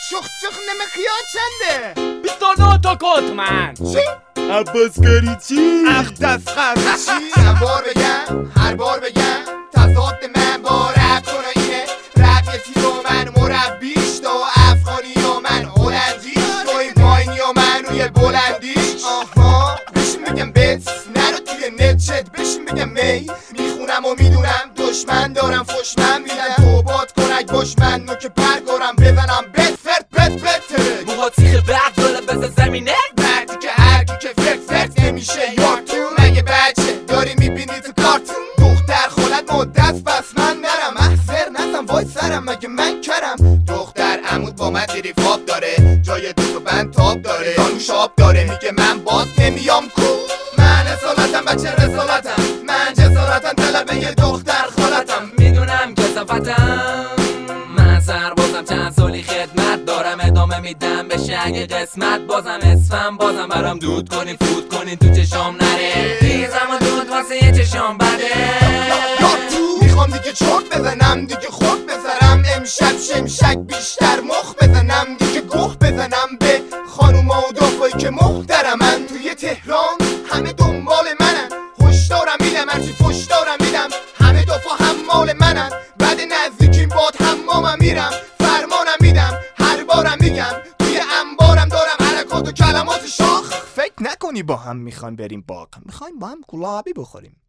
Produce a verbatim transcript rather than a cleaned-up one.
شخ چخ نمخیات چنده؟ بیست و نه تا کتمن. چی؟ عباس کاری چی؟ اخ تسخر چی؟ چند بار بگم هر بار بگم تضاد من با رب کنایینه رقیتی رو من مربیش تو افغانی و من هلندیش تو این پایینی و من روی بلندیش آها بشین بگم بت نرو توی نت چت بشین بگم می میخونم و میدونم دشمن دارم فش من میدن توبات کنک باش من نو که پرگارم بزنم بت فرد بت بت موها تیخ برق داره بزن زمینه مردی که هر کی که فرد فرد نمیشه یار تو مگه بچه داری میبینی تو کارتون دختر خالت مدت پس من نرم احضر نزم وای سرم مگه من کرم دختر عمود با من دیری فاب داره جای دوست و بند تاب داره دانوش آب داره میگه من باد نمیام کو من اصالتم بچه رسالتم من جسارتم طلبه یه دختر خالتم میدونم کسافتم من سربازم چند سالی خدمت دارم ادامه میدم بشه اگه قسمت بازم اسفم بازم برام دود کنین فوت کنین تو چشام نره دیزم و دود واسه یه چشام بده یا تو میخوام دیگه چرت بزنم دیگه خورد بزنم امشب شمشک بیشتر مخ بزنم دیگه گوه بزنم به خانوما و دافایی که محترمن توی تهران همه دنبال منن هشدارم میدم هرچی فش دارم میدم همه دافا هم مال منن بعد نزدیکیم باد حمامم میرم فرمانم میدم هر بارم میگم توی انبارم دارم حرکات و کلمات شاخ فکر نکنی با هم میخوایم بریم باغ میخوایم با هم گلابی بخوریم